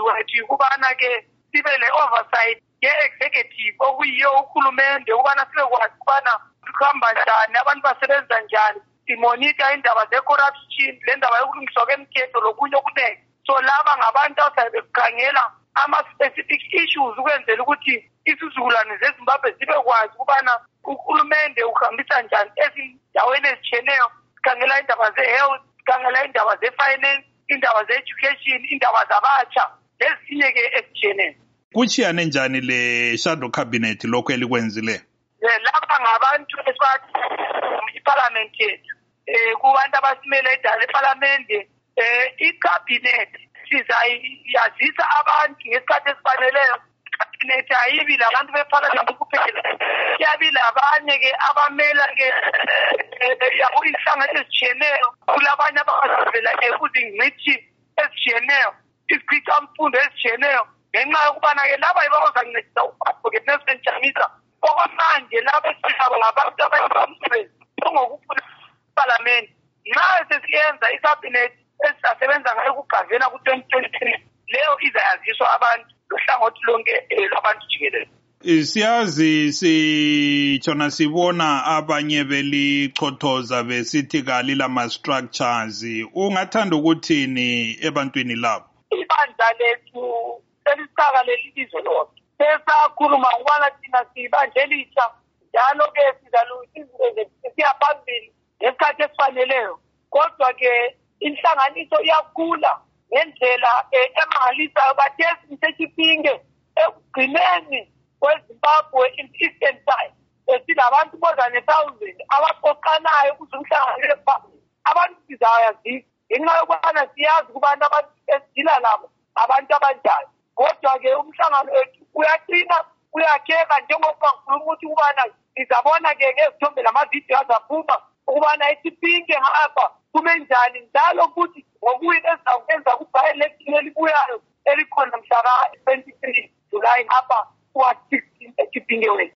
umzuzu wethu ukubana ke sibe le oversight ye-executive okuyiyo uhulumende ukubana sibekwazi ukubana kuhamba njani, abantu basebenza njani, simonita indaba ze-corruption, le ndaba yokulungiswa kwemithetho lokunye okunengi. So laba ngabantu abazabe bekhangela ama-specific issues ukwenzela ukuthi isizukulwane zeZimbabwe sibekwazi ukubana uhulumende uhambisa njani ezindaweni ezitshiyeneyo. Sikhangela indaba ze-health, sikhangela indaba ze-finance, indaba ze-education, indaba zabatsha lezinye ke ezitshiyeneyo. Kuchiyane njani le shadow cabinet lokho elikwenzile? Laba ngabantu esibathi iparliament yethu kubantu abasimele edala eparliamente. I-cabinet sizayazisa abantu ngesikhathi esifaneleyo. I-cabinet ayibi labantu beparliament kuphela, kuyabi labanye ke abamela ke inhlangano ezitshiyeneyo, kulabanye abazavela kuzingcithi ezitshiyeneyo, izigcicamfundo ezitshiyeneyo, ngenxa yokubana ke laba bazancedisa u-advocate Nelson Chamisa. Okwamanje laba esihaba ngabantu abayibasebenzi ngokufuna iparliament. Nxa sesiyenza i-cabinet esizasebenza ngayo kugavena ku-2023, leyo izayaziswa abantu lohlangothi lonke lwabantu jikelele. Siyazi sitshona sibona abanye belichothoza besithi kalilama-structures. Ungathanda ukuthini ebantwini labo? Ibandla lethu selisaka leli lizwe lonke. Sesakhuluma ngokubana thina siyibandla elitsha, njalo-ke sizalungisa izinto zethu sisiya phambili ngesikhathi esifaneleyo. Kodwa-ke inhlanganiso iyakhula ngendlela emangalisayo. Khathesi Mthethipinge ekugcineni kweZimbabwe in-eastern side silabantu more than 1,000 abaxoxanayo ukuze umhlangano phambili. Abantu sizayazisa ngenxa yokubana siyazi ukubana abantu esidila labo abantu abanjani. Kodwa-ke umhlangano wethu uyaqina, uyakheka, njengoba ngikhuluma ukuthi ukubana sizabona-ke ngezithombe lamavidiyo azaphuma ukubana iThipinge ngapha kume njani, njalo futhi ngokuyi ezizakwenza ku-by-election elibuyayo elikhona mhla ka-23 July ngapha kuwa-16 eThipinge wethu.